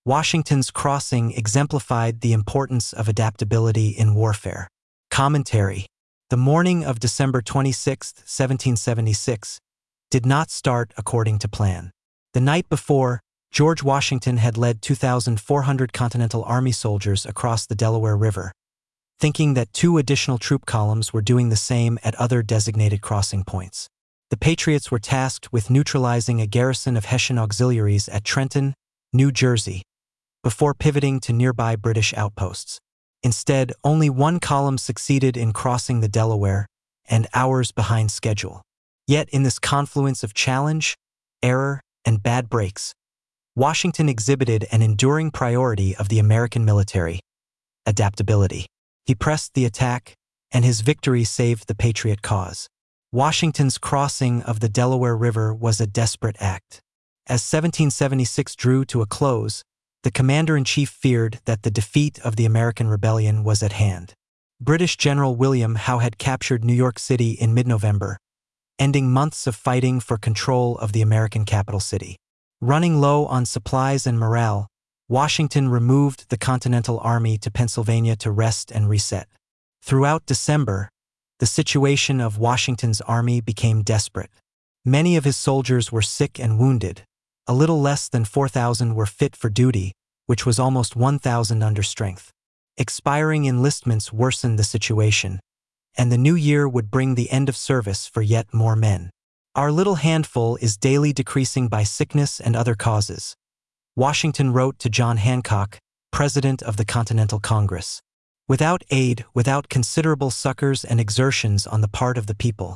Washington's crossing exemplified the importance of adaptability in warfare. Commentary. The morning of December 26, 1776, did not start according to plan. The night before, George Washington had led 2,400 Continental Army soldiers across the Delaware River, thinking that 2 additional troop columns were doing the same at other designated crossing points. The Patriots were tasked with neutralizing a garrison of Hessian auxiliaries at Trenton, New Jersey, before pivoting to nearby British outposts. Instead, only 1 column succeeded in crossing the Delaware, and hours behind schedule. Yet in this confluence of challenge, error, and bad breaks, Washington exhibited an enduring priority of the American military: adaptability. He pressed the attack, and his victory saved the Patriot cause. Washington's crossing of the Delaware River was a desperate act. As 1776 drew to a close, the commander-in-chief feared that the defeat of the American rebellion was at hand. British General William Howe had captured New York City in mid-November, ending months of fighting for control of the American capital city. Running low on supplies and morale, Washington removed the Continental Army to Pennsylvania to rest and reset. Throughout December, the situation of Washington's army became desperate. Many of his soldiers were sick and wounded. A little less than 4,000 were fit for duty, which was almost 1,000 under strength. Expiring enlistments worsened the situation, and the new year would bring the end of service for yet more men. Our little handful is daily decreasing by sickness and other causes, Washington wrote to John Hancock, President of the Continental Congress. Without aid, without considerable succors and exertions on the part of the people,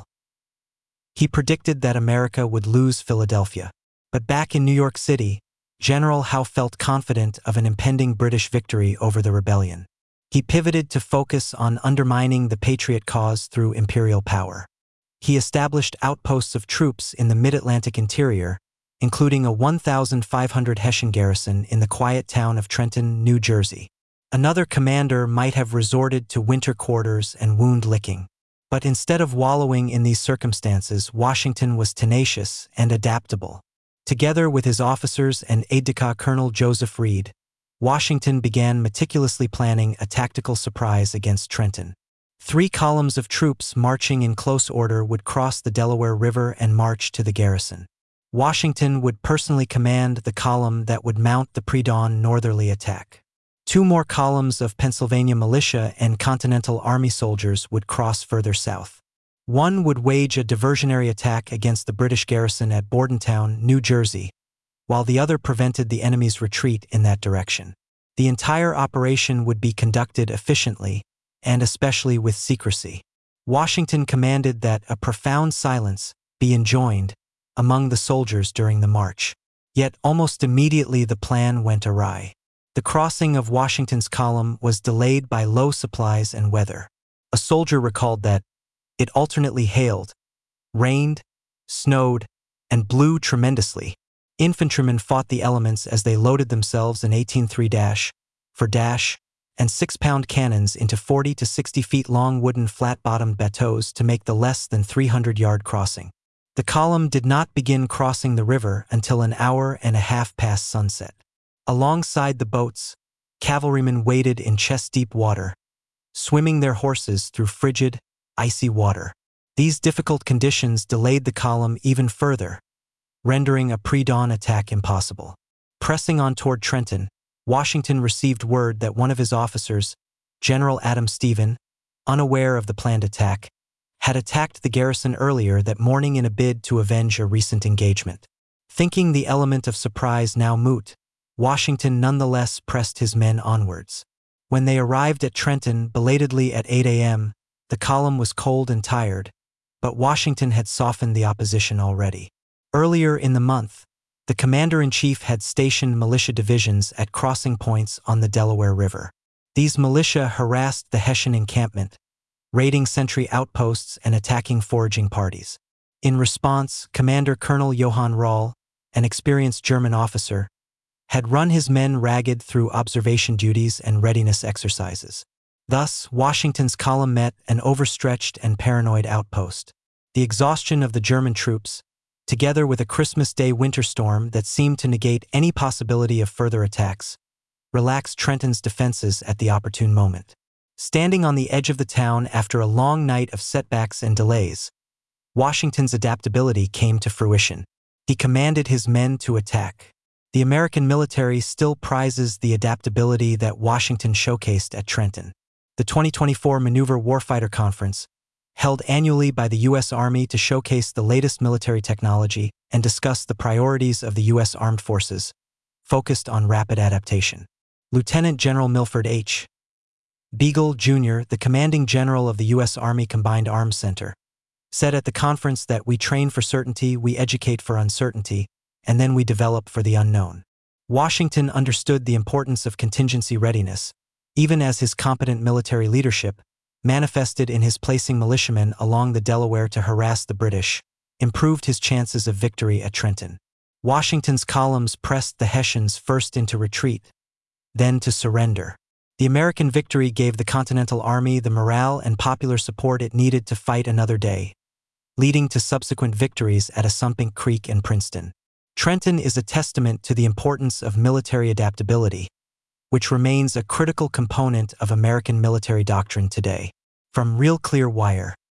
he predicted that America would lose Philadelphia. But back in New York City, General Howe felt confident of an impending British victory over the rebellion. He pivoted to focus on undermining the Patriot cause through imperial power. He established outposts of troops in the mid-Atlantic interior, including a 1,500 Hessian garrison in the quiet town of Trenton, New Jersey. Another commander might have resorted to winter quarters and wound licking. But instead of wallowing in these circumstances, Washington was tenacious and adaptable. Together with his officers and aide-de-camp Colonel Joseph Reed, Washington began meticulously planning a tactical surprise against Trenton. 3 columns of troops marching in close order would cross the Delaware River and march to the garrison. Washington would personally command the column that would mount the pre-dawn northerly attack. 2 more columns of Pennsylvania militia and Continental Army soldiers would cross further south. One would wage a diversionary attack against the British garrison at Bordentown, New Jersey, while the other prevented the enemy's retreat in that direction. The entire operation would be conducted efficiently, and especially with secrecy. Washington commanded that a profound silence be enjoined among the soldiers during the march. Yet almost immediately the plan went awry. The crossing of Washington's column was delayed by low supplies and weather. A soldier recalled that it alternately hailed, rained, snowed, and blew tremendously. Infantrymen fought the elements as they loaded themselves in 18-3 for and 6-pound cannons into 40 to 60 feet long wooden flat-bottomed bateaus to make the less than 300-yard crossing. The column did not begin crossing the river until an hour and a half past sunset. Alongside the boats, cavalrymen waded in chest-deep water, swimming their horses through frigid, icy water. These difficult conditions delayed the column even further, rendering a pre-dawn attack impossible. Pressing on toward Trenton, Washington received word that one of his officers, General Adam Stephen, unaware of the planned attack, had attacked the garrison earlier that morning in a bid to avenge a recent engagement. Thinking the element of surprise now moot, Washington nonetheless pressed his men onwards. When they arrived at Trenton belatedly at 8 a.m., the column was cold and tired, but Washington had softened the opposition already. Earlier in the month, the commander-in-chief had stationed militia divisions at crossing points on the Delaware River. These militia harassed the Hessian encampment, raiding sentry outposts and attacking foraging parties. In response, Commander Colonel Johann Rall, an experienced German officer, had run his men ragged through observation duties and readiness exercises. Thus, Washington's column met an overstretched and paranoid outpost. The exhaustion of the German troops, together with a Christmas Day winter storm that seemed to negate any possibility of further attacks, relaxed Trenton's defenses at the opportune moment. Standing on the edge of the town after a long night of setbacks and delays, Washington's adaptability came to fruition. He commanded his men to attack. The American military still prizes the adaptability that Washington showcased at Trenton. The 2024 Maneuver Warfighter Conference, held annually by the U.S. Army to showcase the latest military technology and discuss the priorities of the U.S. Armed Forces, focused on rapid adaptation. Lieutenant General Milford H. Beagle, Jr., the commanding general of the U.S. Army Combined Arms Center, said at the conference that we train for certainty, we educate for uncertainty, and then we develop for the unknown. Washington understood the importance of contingency readiness, even as his competent military leadership manifested in his placing militiamen along the Delaware to harass the British, improved his chances of victory at Trenton. Washington's columns pressed the Hessians first into retreat, then to surrender. The American victory gave the Continental Army the morale and popular support it needed to fight another day, leading to subsequent victories at Assunpink Creek and Princeton. Trenton is a testament to the importance of military adaptability, which remains a critical component of American military doctrine today. From Real Clear Wire.